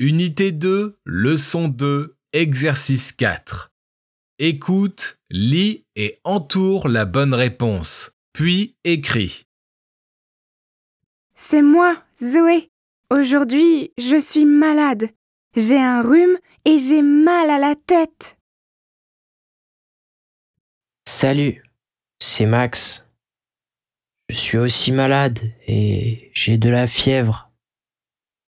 Unité 2, leçon 2, exercice 4. Écoute, lis et entoure la bonne réponse, puis écris. C'est moi, Zoé. Aujourd'hui, je suis malade. J'ai un rhume et j'ai mal à la tête. Salut, c'est Max. Je suis aussi malade et j'ai de la fièvre.